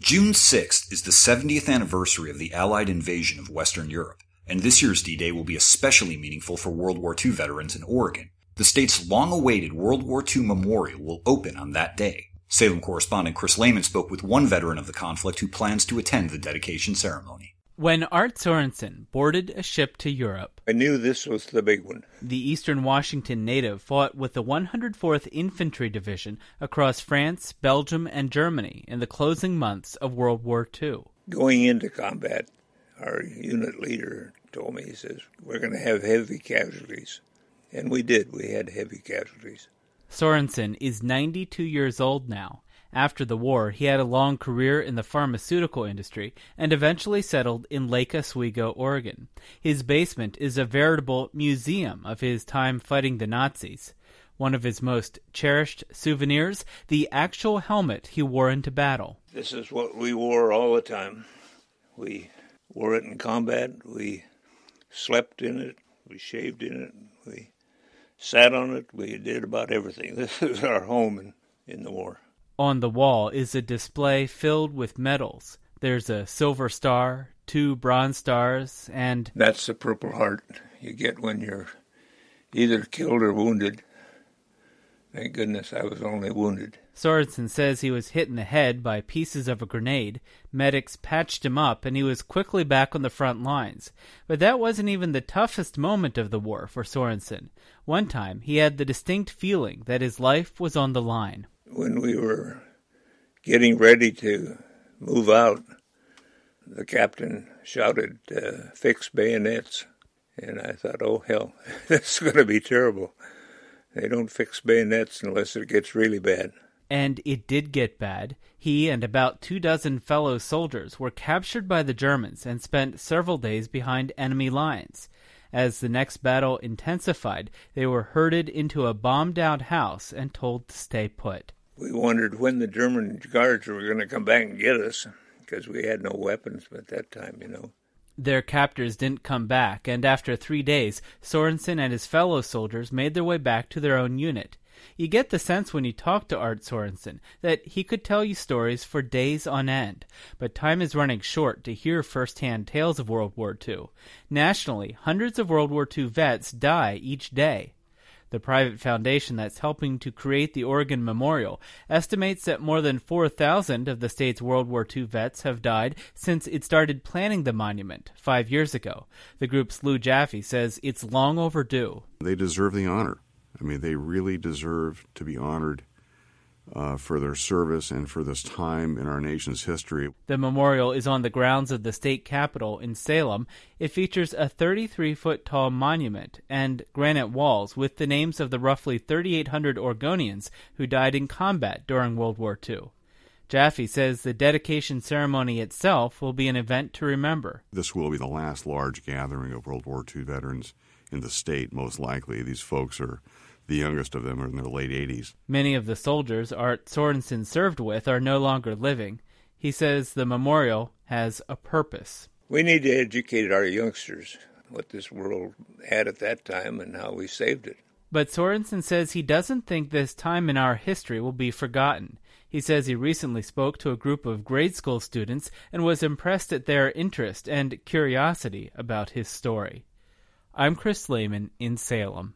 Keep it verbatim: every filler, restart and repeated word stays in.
June sixth is the seventieth anniversary of the Allied invasion of Western Europe, and this year's D-Day will be especially meaningful for World War Two veterans in Oregon. The state's long-awaited World War Two memorial will open on that day. Salem correspondent Chris Lehman spoke with one veteran of the conflict who plans to attend the dedication ceremony. When Art Sorensen boarded a ship to Europe, I knew this was the big one. The Eastern Washington native fought with the one hundred fourth Infantry Division across France, Belgium, and Germany in the closing months of World War Two. Going into combat, our unit leader told me, he says, we're going to have heavy casualties. And we did. We had heavy casualties. Sorensen is ninety-two years old now. After the war, he had a long career in the pharmaceutical industry and eventually settled in Lake Oswego, Oregon. His basement is a veritable museum of his time fighting the Nazis. One of his most cherished souvenirs, the actual helmet he wore into battle. This is what we wore all the time. We wore it in combat. We slept in it. We shaved in it. We sat on it. We did about everything. This is our home in, in the war. On the wall is a display filled with medals. There's a silver star, two bronze stars, and... That's the Purple Heart you get when you're either killed or wounded. Thank goodness I was only wounded. Sorensen says he was hit in the head by pieces of a grenade. Medics patched him up, and he was quickly back on the front lines. But that wasn't even the toughest moment of the war for Sorensen. One time, he had the distinct feeling that his life was on the line. When we were getting ready to move out, the captain shouted, uh, fix bayonets. And I thought, oh, hell, this is going to be terrible. They don't fix bayonets unless it gets really bad. And it did get bad. He and about two dozen fellow soldiers were captured by the Germans and spent several days behind enemy lines. As the next battle intensified, they were herded into a bombed-out house and told to stay put. We wondered when the German guards were going to come back and get us, because we had no weapons at that time, you know. Their captors didn't come back, and after three days, Sorensen and his fellow soldiers made their way back to their own unit. You get the sense when you talk to Art Sorensen that he could tell you stories for days on end, but time is running short to hear first-hand tales of World War Two. Nationally, hundreds of World War Two vets die each day. The private foundation that's helping to create the Oregon Memorial estimates that more than four thousand of the state's World War Two vets have died since it started planning the monument five years ago. The group's Lou Jaffe says it's long overdue. They deserve the honor. I mean, they really deserve to be honored uh, for their service and for this time in our nation's history. The memorial is on the grounds of the state capitol in Salem. It features a thirty-three foot tall monument and granite walls with the names of the roughly thirty-eight hundred Oregonians who died in combat during World War Two. Jaffe says the dedication ceremony itself will be an event to remember. This will be the last large gathering of World War Two veterans in the state, most likely. These folks are, the youngest of them are in their late eighties. Many of the soldiers Art Sorensen served with are no longer living. He says the memorial has a purpose. We need to educate our youngsters what this world had at that time and how we saved it. But Sorensen says he doesn't think this time in our history will be forgotten. He says he recently spoke to a group of grade school students and was impressed at their interest and curiosity about his story. I'm Chris Lehman in Salem.